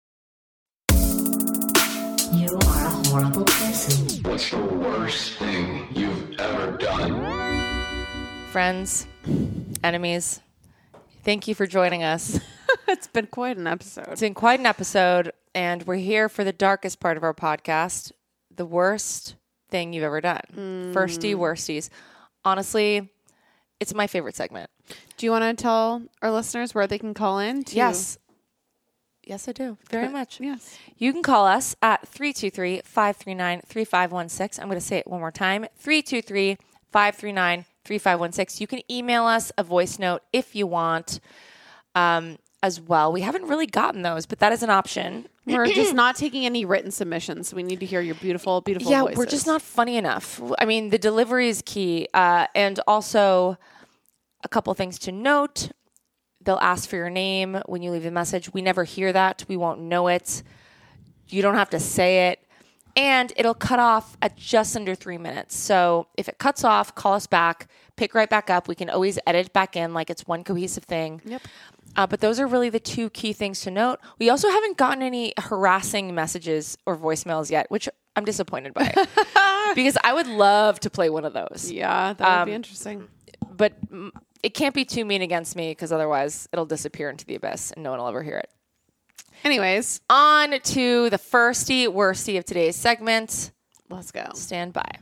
You are a horrible person. What's the worst thing you've ever done? Friends, enemies, thank you for joining us. It's been quite an episode. It's been quite an episode, and we're here for the darkest part of our podcast, the worst thing you've ever done. Firsty worsties. Honestly, it's my favorite segment. Do you want to tell our listeners where they can call in? Yes. Yes, I do. Very much. Yes. You can call us at 323-539-3516. I'm going to say it one more time. 323-539-3516. You can email us a voice note if you want as well. We haven't really gotten those, but that is an option. We're just not taking any written submissions. We need to hear your beautiful, beautiful voices. Yeah, we're just not funny enough. I mean, the delivery is key. And also, a couple things to note. They'll ask for your name when you leave a message. We never hear that. We won't know it. You don't have to say it. And it'll cut off at just under 3 minutes. So if it cuts off, call us back, pick right back up. We can always edit back in like it's one cohesive thing. Yep. But those are really the 2 key things to note. We also haven't gotten any harassing messages or voicemails yet, which I'm disappointed by. Because I would love to play one of those. Yeah, that would be interesting. But it can't be too mean against me because otherwise it'll disappear into the abyss and no one will ever hear it. Anyways, on to the firsty worsty of today's segment. Let's go. Stand by.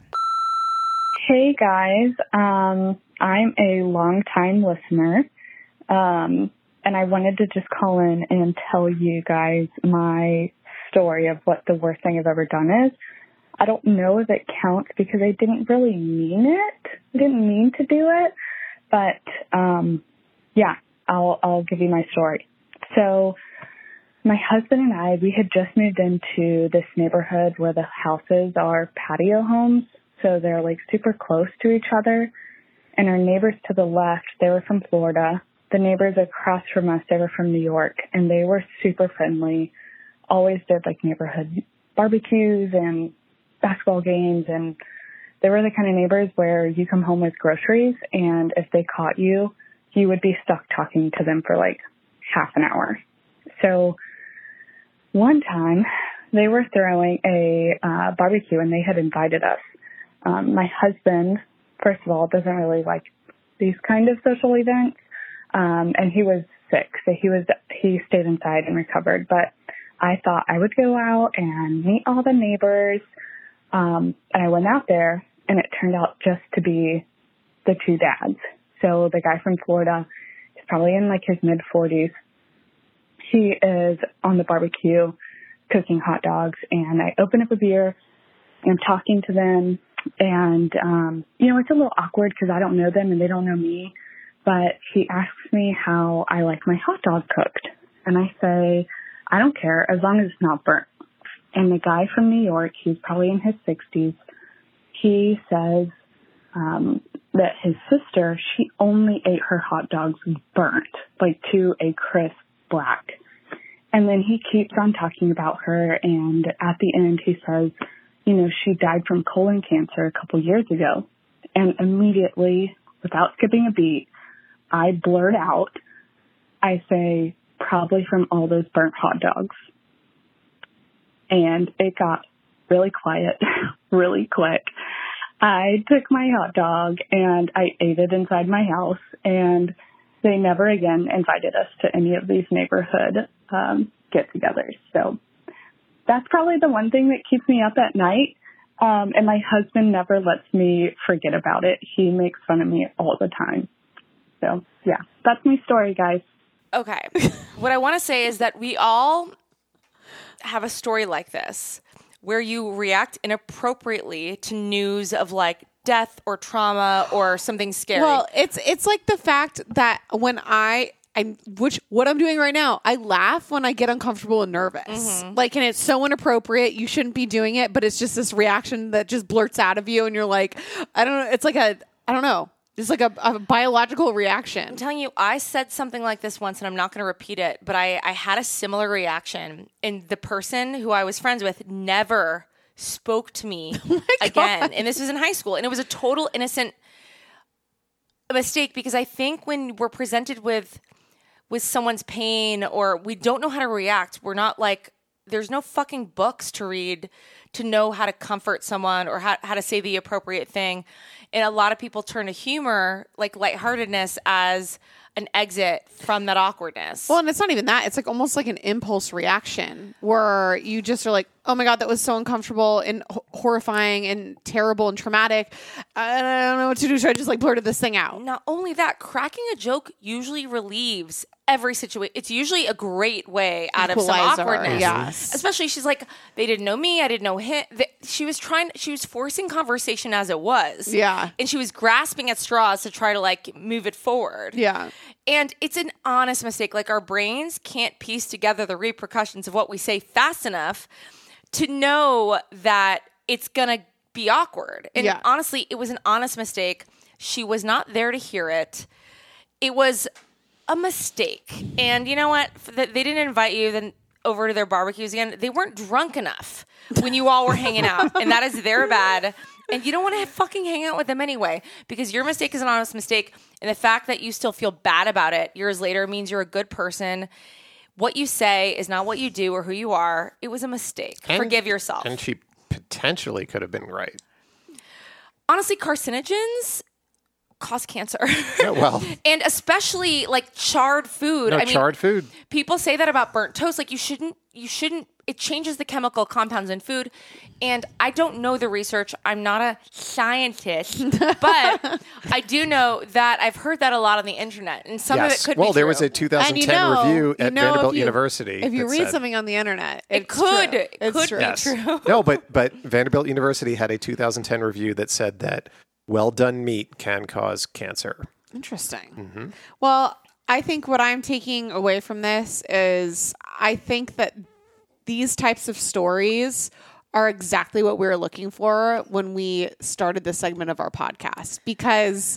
Hey guys, I'm a long-time listener, and I wanted to just call in and tell you guys my story of what the worst thing I've ever done is. I don't know if it counts because I didn't really mean it. I didn't mean to do it. But, yeah, I'll give you my story. So my husband and I, we had just moved into this neighborhood where the houses are patio homes. So they're like super close to each other. And our neighbors to the left, they were from Florida. The neighbors across from us, they were from New York. And they were super friendly. Always did like neighborhood barbecues and basketball games, and they were the kind of neighbors where you come home with groceries, and if they caught you, you would be stuck talking to them for like half an hour. So one time they were throwing a barbecue, and they had invited us. My husband, first of all, doesn't really like these kind of social events, and he was sick, so he stayed inside and recovered. But I thought I would go out and meet all the neighbors. And I went out there, and it turned out just to be the 2 dads. So the guy from Florida is probably in like his mid-40s. He is on the barbecue cooking hot dogs, and I open up a beer, and I'm talking to them, and, it's a little awkward because I don't know them and they don't know me, but he asks me how I like my hot dog cooked. And I say, I don't care as long as it's not burnt. And the guy from New York, he's probably in his 60s, he says that his sister, she only ate her hot dogs burnt, like to a crisp black. And then he keeps on talking about her, and at the end he says, she died from colon cancer a couple years ago. And immediately, without skipping a beat, I blurt out, I say, probably from all those burnt hot dogs. And it got really quiet, really quick. I took my hot dog and I ate it inside my house, and they never again invited us to any of these neighborhood get-togethers. So that's probably the one thing that keeps me up at night. And my husband never lets me forget about it. He makes fun of me all the time. So, yeah, that's my story, guys. Okay. What I want to say is that we all have a story like this where you react inappropriately to news of like death or trauma or something scary. Well, it's like the fact that when what I'm doing right now, I laugh when I get uncomfortable and nervous. Mm-hmm. Like, and it's so inappropriate. You shouldn't be doing it, but it's just this reaction that just blurts out of you, and you're like, I don't know. It's like I don't know. It's like a biological reaction. I'm telling you, I said something like this once, and I'm not going to repeat it, but I had a similar reaction, and the person who I was friends with never spoke to me again. And this was in high school, and it was a total innocent mistake, because I think when we're presented with someone's pain, or we don't know how to react, we're not like, there's no fucking books to read to know how to comfort someone or how to say the appropriate thing. And a lot of people turn to humor, like lightheartedness, as an exit from that awkwardness. Well, and it's not even that. It's like almost like an impulse reaction where you just are like, oh my God, that was so uncomfortable and horrifying and terrible and traumatic. I don't know what to do. So I just like blurted this thing out. Not only that, cracking a joke usually relieves every situation. It's usually a great way out of some awkwardness. Yes. Especially, she's like, they didn't know me, I didn't know him. She was forcing conversation as it was. Yeah. And she was grasping at straws to try to like move it forward. Yeah. And it's an honest mistake. Like, our brains can't piece together the repercussions of what we say fast enough to know that it's going to be awkward. And honestly, it was an honest mistake. She was not there to hear it. It was a mistake. And you know what? They didn't invite you then over to their barbecues again. They weren't drunk enough when you all were hanging out. And that is their bad. And you don't want to fucking hang out with them anyway, because your mistake is an honest mistake. And the fact that you still feel bad about it years later means you're a good person. What you say is not what you do or who you are. It was a mistake. Forgive yourself. And she potentially could have been right. Honestly, carcinogens cause cancer. Yeah, well. And especially like charred food. No, charred food. People say that about burnt toast. Like, you shouldn't, it changes the chemical compounds in food. And I don't know the research. I'm not a scientist, but I do know that I've heard that a lot on the internet, and some of it could be true. There was a 2010 review at Vanderbilt University. If you read something on the internet, it could be yes. true. No, but Vanderbilt University had a 2010 review that said that well-done meat can cause cancer. Interesting. Mm-hmm. Well, I think what I'm taking away from this is I think that these types of stories are exactly what we were looking for when we started this segment of our podcast, because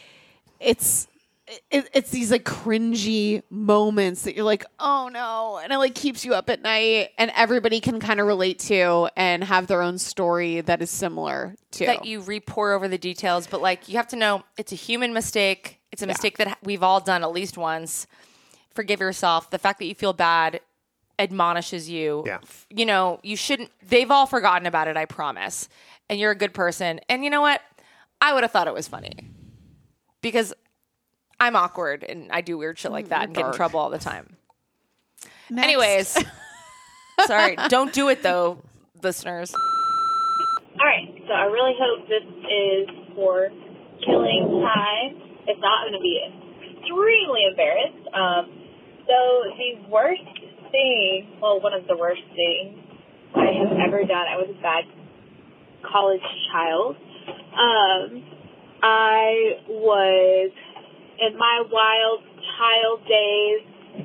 it's these like cringy moments that you're like, oh no, and it like keeps you up at night, and everybody can kind of relate to and have their own story that is similar to that. You re-pour over the details, but like, you have to know it's a human mistake. It's a mistake that we've all done at least once. Forgive yourself. The fact that you feel bad admonishes you. Yeah. You know, you shouldn't. They've all forgotten about it, I promise. And you're a good person. And you know what? I would have thought it was funny, because I'm awkward and I do weird shit like that and get in trouble all the time. Next. Anyways, sorry. Don't do it though, listeners. All right. So I really hope this is for killing time. If not, I'm going to be extremely embarrassed. So the worst thing, well, one of the worst things I have ever done, I was a bad college child. I was, in my wild child days,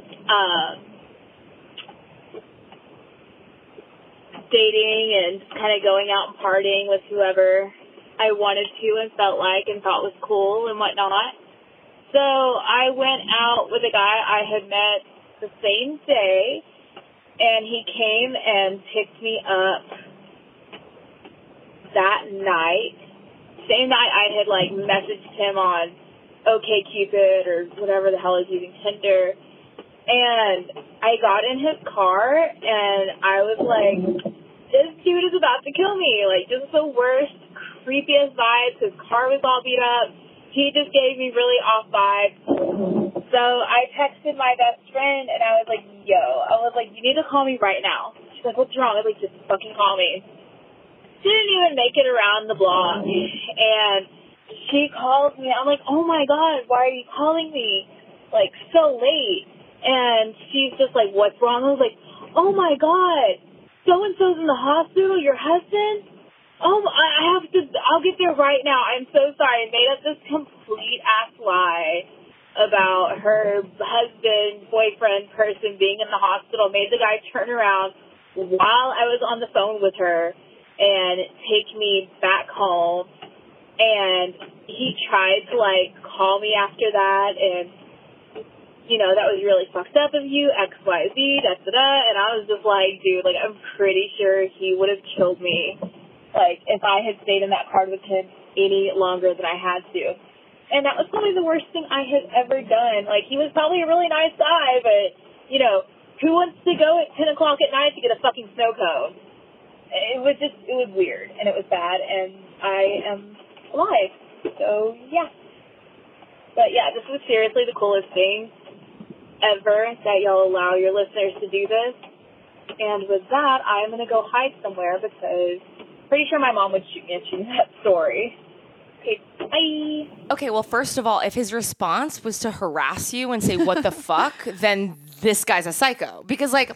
dating and kind of going out and partying with whoever I wanted to and felt like and thought was cool and whatnot. So I went out with a guy I had met the same day, and he came and picked me up that night. Same night I had like messaged him on OkCupid or whatever the hell is using, Tinder. And I got in his car and I was like, this dude is about to kill me. Like, just the worst, creepiest vibes. His car was all beat up. he just gave me really off vibes. So I texted my best friend, and I was like, you need to call me right now. She's like, what's wrong? I was like, just fucking call me. Didn't even make it around the block. And she calls me. I'm like, oh, my God, why are you calling me, like, so late? And she's just like, what's wrong? I was like, oh, my God, so-and-so's in the hospital, your husband? Oh, I'll get there right now. I'm so sorry. I made up this complete-ass lie about her husband, boyfriend, person being in the hospital, made the guy turn around while I was on the phone with her and take me back home. And he tried to, like, call me after that, and, you know, that was really fucked up of you, XYZ, da-da-da. And I was just like, dude, like, I'm pretty sure he would have killed me, like, if I had stayed in that car with him any longer than I had to. And that was probably the worst thing I had ever done. Like, he was probably a really nice guy, but, you know, who wants to go at 10 o'clock at night to get a fucking snow cone? It was weird, and it was bad, and I am alive. So, yeah. But, yeah, this was seriously the coolest thing ever that y'all allow your listeners to do this. And with that, I'm going to go hide somewhere because I'm pretty sure my mom would shoot me if she knew that story. Okay, bye. Okay, well, first of all, if his response was to harass you and say, what the fuck, then this guy's a psycho. Because, like,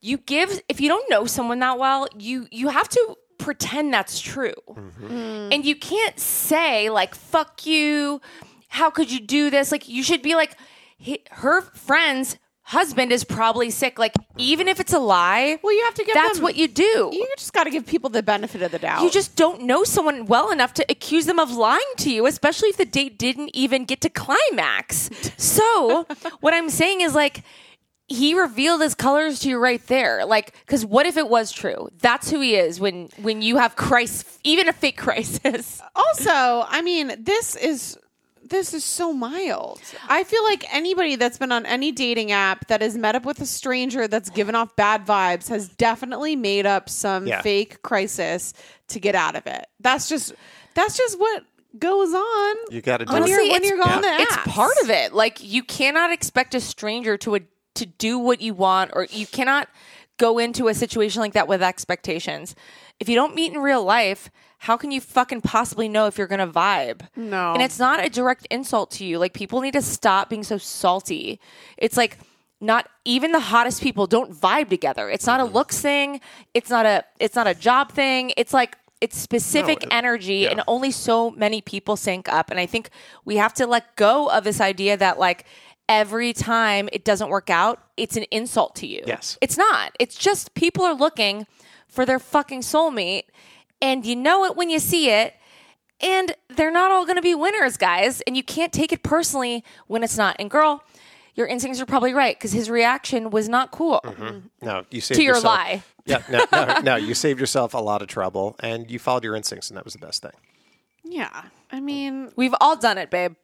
if you don't know someone that well, you have to pretend that's true. Mm-hmm. And you can't say, like, fuck you, how could you do this? Like, you should be like, her friend's husband is probably sick. Like, even if it's a lie, well, you have to give that's what you do. You just got to give people the benefit of the doubt. You just don't know someone well enough to accuse them of lying to you, especially if the date didn't even get to climax. So what I'm saying is, like, he revealed his colors to you right there. Like, because what if it was true? That's who he is when you have crisis, even a fake crisis. Also, I mean, this is so mild. I feel like anybody that's been on any dating app that has met up with a stranger that's given off bad vibes has definitely made up some fake crisis to get out of it. That's just what goes on. You got to do when you're on the apps. It's part of it. Like, you cannot expect a stranger to do what you want, or you cannot go into a situation like that with expectations. If you don't meet in real life, how can you fucking possibly know if you're going to vibe? No. And it's not a direct insult to you. Like, people need to stop being so salty. It's like, not even the hottest people don't vibe together. It's not a looks thing. It's not a job thing. It's like, it's specific energy, and only so many people sync up. And I think we have to let go of this idea that, like, every time it doesn't work out, it's an insult to you. Yes. It's not. It's just people are looking for their fucking soulmate, and you know it when you see it, and they're not all going to be winners, guys, and you can't take it personally when it's not. And girl, your instincts are probably right, because his reaction was not cool. Mm-hmm. No, you saved to your yourself. lie. Yeah, no, you saved yourself a lot of trouble, and you followed your instincts, and that was the best thing. Yeah, I mean, we've all done it, babe.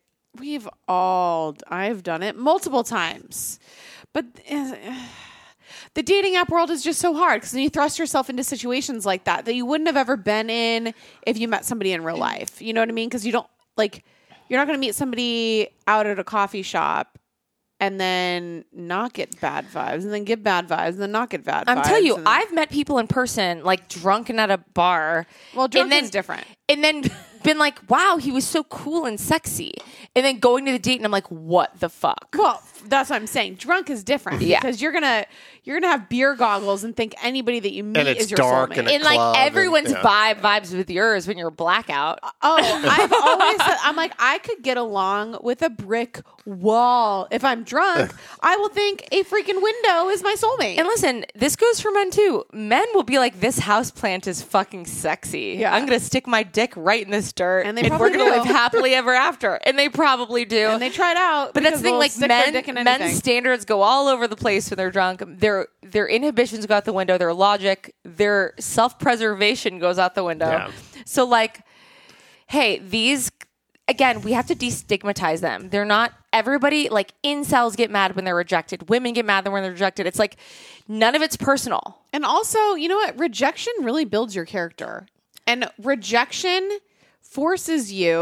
I've done it multiple times, but the dating app world is just so hard, because then you thrust yourself into situations like that you wouldn't have ever been in if you met somebody in real life. You know what I mean? Because you're not going to meet somebody out at a coffee shop and then not get bad vibes, and then get bad vibes, and then not get bad vibes. I'm telling you, I've met people in person, like, drunken at a bar. Well, drunk is different. And then been like, wow, he was so cool and sexy. And then going to the date, and I'm like, what the fuck? Well, that's what I'm saying. Drunk is different. Yeah. Because you're gonna have beer goggles and think anybody that you meet is your dark soulmate. And like, everyone's vibes with yours when you're blackout. Oh, I've always said, I'm like, I could get along with a brick wall. If I'm drunk, I will think a freaking window is my soulmate. And listen, this goes for men too. Men will be like, this houseplant is fucking sexy. Yeah. I'm gonna stick my dick right in this dirt, and we're gonna live happily ever after. And they probably do. And they try it out. But that's the thing, like, men's standards go all over the place when they're drunk. Their inhibitions go out the window. Their logic, their self-preservation goes out the window. Yeah. So, like, hey, these, again, we have to destigmatize them. They're not everybody. Like, incels get mad when they're rejected. Women get mad when they're rejected. It's like, none of it's personal. And also, you know what? Rejection really builds your character. And rejection forces you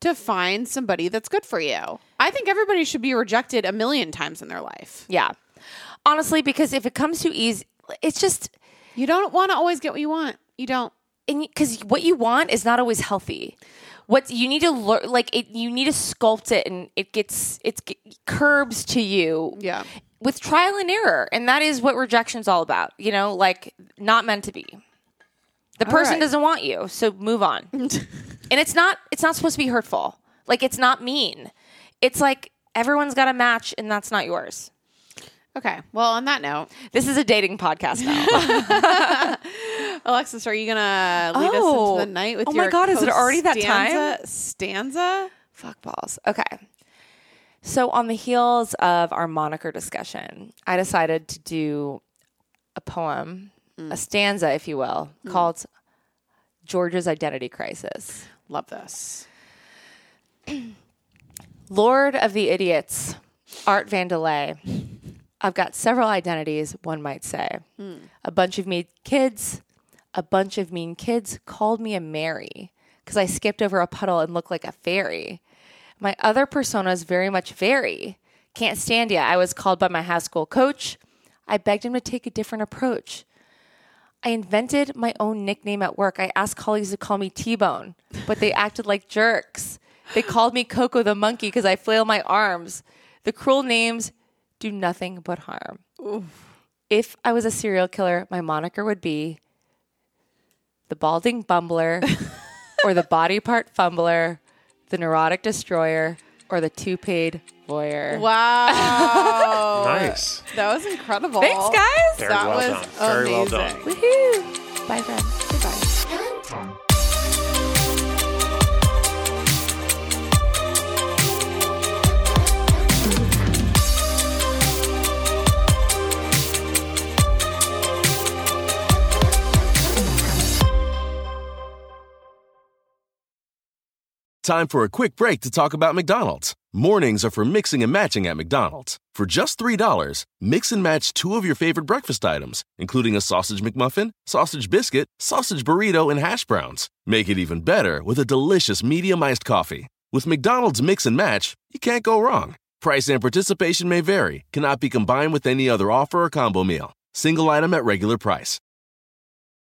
to find somebody that's good for you. I think everybody should be rejected 1,000,000 times in their life. Yeah. Honestly, because if it comes too easy, it's just... You don't want to always get what you want. You don't. Because what you want is not always healthy. What you need to learn, you need to sculpt it, and it curbs to you. Yeah. With trial and error. And that is what rejection's all about. Not meant to be. The person doesn't want you, so move on. And it's not supposed to be hurtful. It's not mean. It's like everyone's got a match, and that's not yours. Okay. Well, on that note, this is a dating podcast now. Alexis, are you gonna lead us into the night with your? Oh my God! Is it already that time? Stanza? Fuck balls. Okay. So on the heels of our moniker discussion, I decided to do a poem, a stanza, if you will, called "George's Identity Crisis." Love this. Lord of the Idiots, Art Vandelay. I've got several identities, one might say. A bunch of mean kids called me a Mary because I skipped over a puddle and looked like a fairy. My other personas very much vary. Can't stand ya. I was called by my high school coach. I begged him to take a different approach. I invented my own nickname at work. I asked colleagues to call me T-Bone, but they acted like jerks. They called me Coco the Monkey because I flail my arms. The cruel names do nothing but harm. Oof. If I was a serial killer, my moniker would be the Balding Bumbler or the Body Part Fumbler, the Neurotic Destroyer, or the Two-Paid Voyeur. Wow. Nice. That was incredible. Thanks, guys. Very well done. Very well done. Woohoo. Bye, friends. Goodbye. Time for a quick break to talk about McDonald's. Mornings are for mixing and matching at McDonald's. For just $3, mix and match 2 of your favorite breakfast items, including a sausage McMuffin, sausage biscuit, sausage burrito, and hash browns. Make it even better with a delicious medium iced coffee. With McDonald's Mix and Match, you can't go wrong. Price and participation may vary, cannot be combined with any other offer or combo meal. Single item at regular price.